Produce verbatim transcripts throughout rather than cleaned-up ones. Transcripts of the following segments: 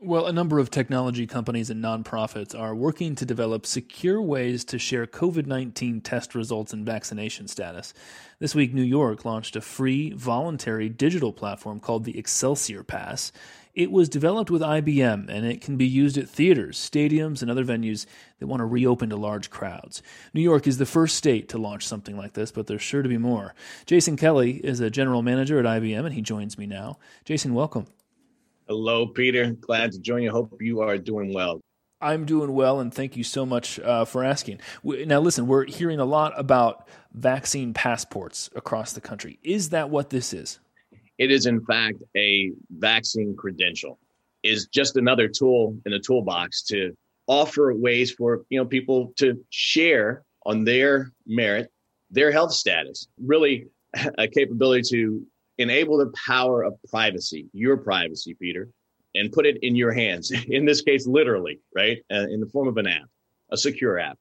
Well, a number of technology companies and nonprofits are working to develop secure ways to share COVID nineteen test results and vaccination status. This week, New York launched a free, voluntary digital platform called the Excelsior Pass. It was developed with I B M, and it can be used at theaters, stadiums, and other venues that want to reopen to large crowds. New York is the first state to launch something like this, but there's sure to be more. Jason Kelly is a general manager at I B M, and he joins me now. Jason, welcome. Hello, Peter. Glad to join you. Hope you are doing well. I'm doing well, and thank you so much uh, for asking. We, now, listen, we're hearing a lot about vaccine passports across the country. Is that what this is? It is, in fact, a vaccine credential. Is just another tool in the toolbox to offer ways for you know people to share on their merit, their health status. Really, a capability to enable the power of privacy, your privacy, Peter, and put it in your hands. In this case, literally, right? Uh, in the form of an app, a secure app.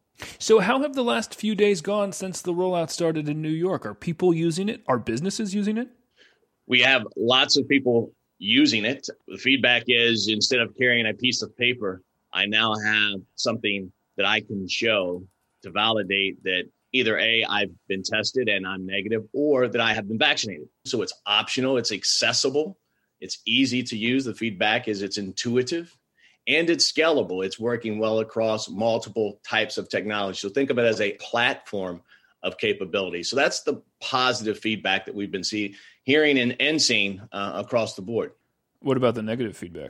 So how have the last few days gone since the rollout started in New York? Are people using it? Are businesses using it? We have lots of people using it. The feedback is instead of carrying a piece of paper, I now have something that I can show to validate that either A, I've been tested and I'm negative, or that I have been vaccinated. So it's optional, it's accessible, it's easy to use. The feedback is it's intuitive and it's scalable. It's working well across multiple types of technology. So think of it as a platform of capability. So that's the positive feedback that we've been seeing, hearing and, and seeing uh, across the board. What about the negative feedback?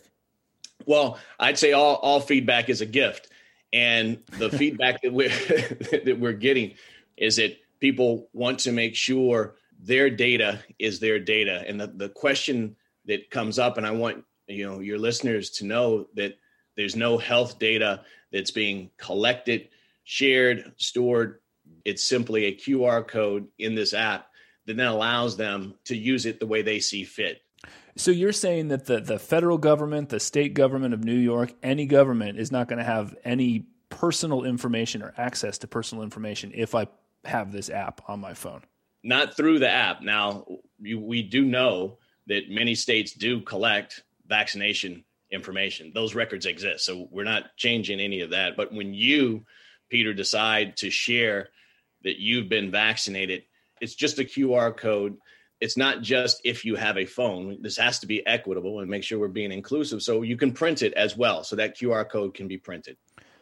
Well, I'd say all, all feedback is a gift. And the feedback that we're, that we're getting is that people want to make sure their data is their data. And the, the question that comes up, and I want you know your listeners to know that there's no health data that's being collected, shared, stored. It's simply a Q R code in this app that then allows them to use it the way they see fit. So you're saying that the, the federal government, the state government of New York, any government is not going to have any personal information or access to personal information if I have this app on my phone? Not through the app. Now, you, we do know that many states do collect vaccination information. Those records exist. So we're not changing any of that. But when you, Peter, decide to share that you've been vaccinated, it's just a Q R code. It's not just if you have a phone. This has to be equitable and make sure we're being inclusive. So you can print it as well. So that Q R code can be printed.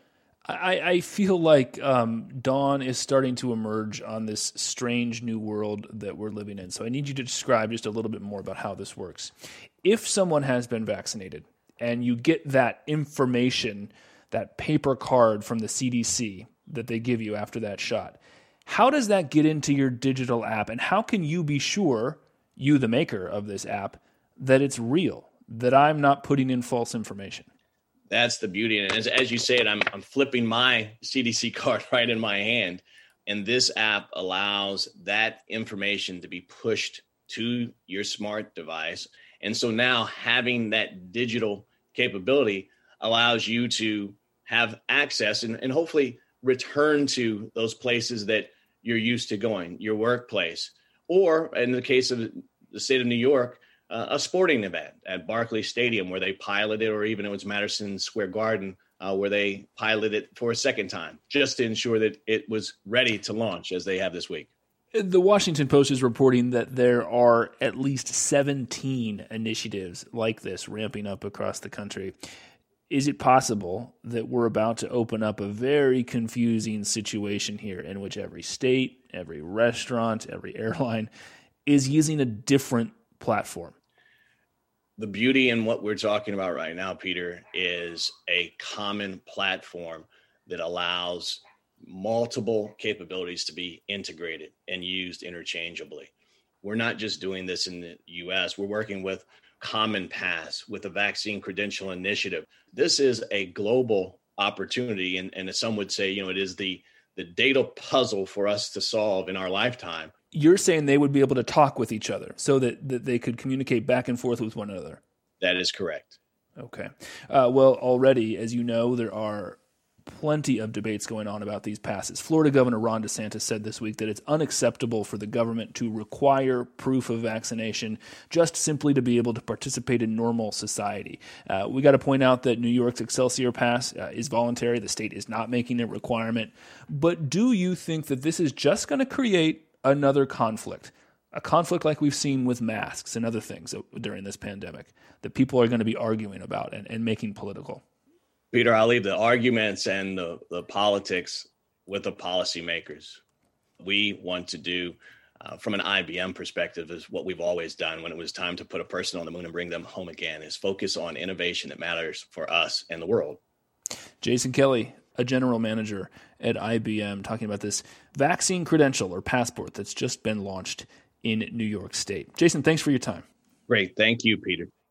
I, I feel like um, dawn is starting to emerge on this strange new world that we're living in. So I need you to describe just a little bit more about how this works. If someone has been vaccinated and you get that information, that paper card from the C D C that they give you after that shot, how does that get into your digital app? And how can you be sure, you the maker of this app, that it's real, that I'm not putting in false information? That's the beauty. And as, as you said, I'm, I'm flipping my C D C card right in my hand. And this app allows that information to be pushed to your smart device. And so now having that digital capability allows you to have access and, and hopefully return to those places that you're used to going, your workplace, or in the case of the state of New York, uh, a sporting event at Barclays Stadium where they piloted, or even it was Madison Square Garden uh, where they piloted it for a second time, just to ensure that it was ready to launch as they have this week. The Washington Post is reporting that there are at least seventeen initiatives like this ramping up across the country. Is it possible that we're about to open up a very confusing situation here in which every state, every restaurant, every airline is using a different platform? The beauty in what we're talking about right now, Peter, is a common platform that allows multiple capabilities to be integrated and used interchangeably. We're not just doing this in the U S. We're working with Common Pass, with the Vaccine Credential Initiative. This is a global opportunity, and, and as some would say, you know, it is the, the data puzzle for us to solve in our lifetime. You're saying they would be able to talk with each other so that, that they could communicate back and forth with one another? That is correct. Okay. Uh, well, already, as you know, there are plenty of debates going on about these passes. Florida Governor Ron DeSantis said this week that it's unacceptable for the government to require proof of vaccination just simply to be able to participate in normal society. Uh, we got to point out that New York's Excelsior Pass uh, is voluntary. The state is not making it a requirement. But do you think that this is just going to create another conflict? A conflict like we've seen with masks and other things during this pandemic that people are going to be arguing about and, and making political? Peter, I'll leave the arguments and the, the politics with the policymakers. We want to do, uh, from an I B M perspective, is what we've always done when it was time to put a person on the moon and bring them home again, is focus on innovation that matters for us and the world. Jason Kelly, a general manager at I B M, talking about this vaccine credential or passport that's just been launched in New York State. Jason, thanks for your time. Great. Thank you, Peter.